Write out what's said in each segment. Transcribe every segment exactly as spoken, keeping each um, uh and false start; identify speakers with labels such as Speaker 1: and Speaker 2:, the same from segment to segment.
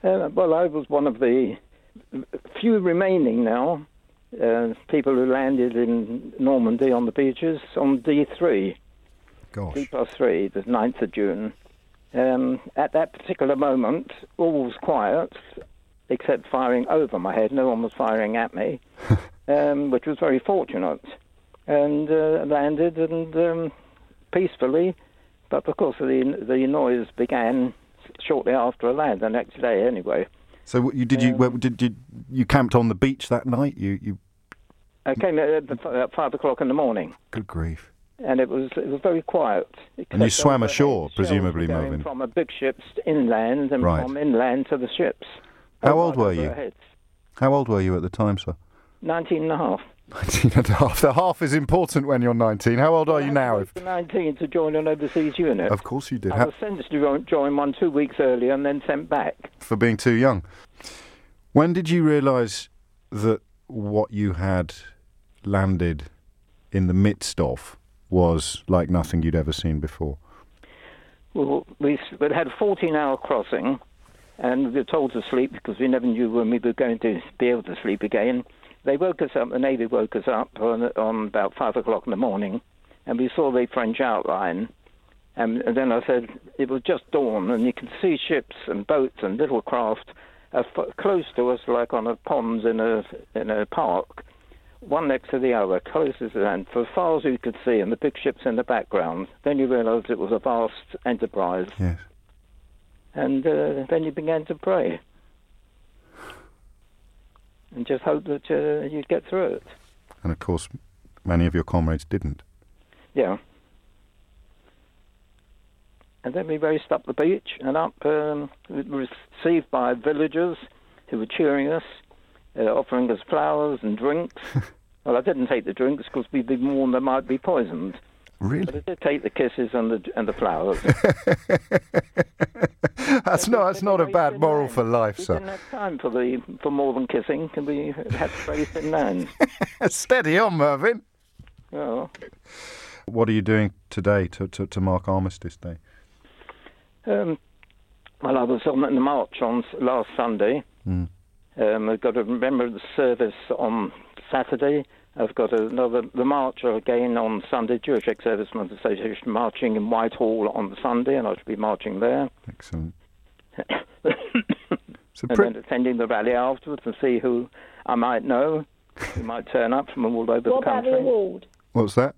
Speaker 1: Uh, well, I was one of the few remaining now uh, people who landed in Normandy on the beaches on D three.
Speaker 2: Gosh.
Speaker 1: D plus three, the ninth of June. Um, at that particular moment, all was quiet, except firing over my head. No one was firing at me, um, which was very fortunate. And uh, landed and um, peacefully, but of course the the noise began shortly after I landed, the next day anyway.
Speaker 2: So what you did you um, well, did you you camped on the beach that night? You you.
Speaker 1: I came at, at five o'clock in the morning.
Speaker 2: Good grief!
Speaker 1: And it was it was very quiet.
Speaker 2: And you swam ashore, presumably, Mervyn?
Speaker 1: From a big ships inland and
Speaker 2: right.
Speaker 1: from inland to the ships.
Speaker 2: How old were you? How old were you at the time, sir?
Speaker 1: Nineteen and a half.
Speaker 2: Nineteen and a half. The half is important when you're nineteen. How old are you now?
Speaker 1: I was nineteen to join an overseas unit.
Speaker 2: Of course you did.
Speaker 1: I was sentenced to join one two weeks earlier and then sent back.
Speaker 2: For being too young. When did you realise that what you had landed in the midst of was like nothing you'd ever seen before?
Speaker 1: Well, we we had a fourteen-hour crossing, and we were told to sleep because we never knew when we were going to be able to sleep again. They woke us up, the Navy woke us up on, on about five o'clock in the morning, and we saw the French outline. And, and then I said, it was just dawn, and you can see ships and boats and little craft uh, f- close to us, like on a pond in a in a park, one next to the other, close as and for as far as you could see, and the big ships in the background. Then you realised it was a vast enterprise.
Speaker 2: Yes.
Speaker 1: And uh, then you began to pray. And just hope that uh, you'd get through it.
Speaker 2: And of course, many of your comrades didn't.
Speaker 1: Yeah. And then we raced up the beach and up, um, we were received by villagers who were cheering us, uh, offering us flowers and drinks. Well, I didn't take the drinks because we'd been warned they might be poisoned.
Speaker 2: Really?
Speaker 1: But I did take the kisses and the and the flowers.
Speaker 2: that's not that's not a bad moral for life,
Speaker 1: we
Speaker 2: sir.
Speaker 1: We didn't have time for the for more than kissing, and we had to race in land.
Speaker 2: Steady on, Mervyn.
Speaker 1: Oh.
Speaker 2: What are you doing today to to, to mark Armistice Day?
Speaker 1: Um, well, I was on the march on last Sunday.
Speaker 2: Mm.
Speaker 1: Um, I've got to remember the service on Saturday. I've got another the march again on Sunday. Jewish Ex-Servicemen's Association marching in Whitehall on the Sunday, and I should be marching there.
Speaker 2: Excellent.
Speaker 1: So and pre- then attending the rally afterwards and see who I might know, who might turn up from all over
Speaker 3: what
Speaker 1: the country.
Speaker 3: What about the award?
Speaker 2: What's that?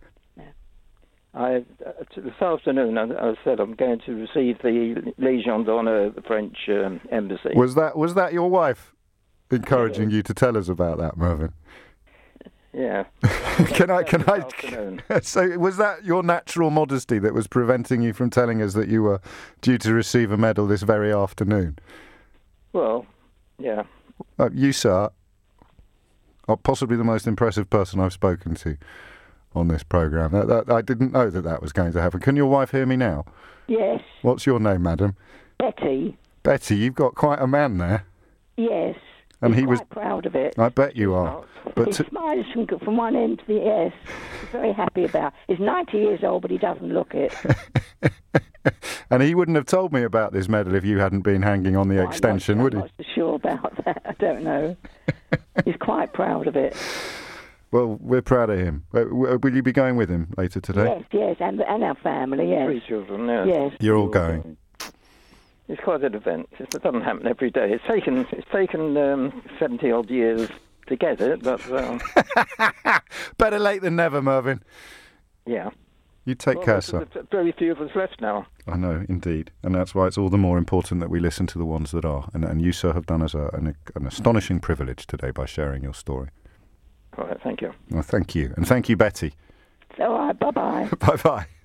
Speaker 1: I, uh, this afternoon, I, I said I'm going to receive the Légion d'Honneur of the French um, embassy.
Speaker 2: Was that was that your wife encouraging you to tell us about that, Mervyn?
Speaker 1: Yeah.
Speaker 2: can I? Can I? So was that your natural modesty that was preventing you from telling us that you were due to receive a medal this very afternoon?
Speaker 1: Well, yeah.
Speaker 2: Uh, you, sir, are possibly the most impressive person I've spoken to on this programme. That, that, I didn't know that that was going to happen. Can your wife hear me now?
Speaker 3: Yes.
Speaker 2: What's your name, madam?
Speaker 3: Betty.
Speaker 2: Betty, you've got quite a man there.
Speaker 3: Yes.
Speaker 2: And
Speaker 3: He's
Speaker 2: he
Speaker 3: quite
Speaker 2: was
Speaker 3: proud of it.
Speaker 2: I bet you are. But
Speaker 3: he
Speaker 2: to...
Speaker 3: smiles from, from one end to the yes. He's very happy about. He's ninety years old, but he doesn't look it.
Speaker 2: And he wouldn't have told me about this medal if you hadn't been hanging on the
Speaker 3: well,
Speaker 2: extension,
Speaker 3: I'm not,
Speaker 2: would he?
Speaker 3: I'm not so sure about that. I don't know. He's quite proud of it.
Speaker 2: Well, we're proud of him. Will you be going with him later today?
Speaker 3: Yes, yes, and and our family, yes.
Speaker 1: Three children, yes.
Speaker 3: Yes.
Speaker 2: You're all going.
Speaker 1: It's quite an event. It doesn't happen every day. It's taken it's taken um, seventy odd years to get it, but um...
Speaker 2: better late than never, Mervyn.
Speaker 1: Yeah.
Speaker 2: You take
Speaker 1: well,
Speaker 2: care, sir.
Speaker 1: Very few of us left now.
Speaker 2: I know, indeed, and that's why it's all the more important that we listen to the ones that are. And, and you, sir, have done us a, an, an astonishing privilege today by sharing your story.
Speaker 1: All right, thank you.
Speaker 2: Well, thank you, and thank you, Betty.
Speaker 3: All right, bye bye.
Speaker 2: Bye bye.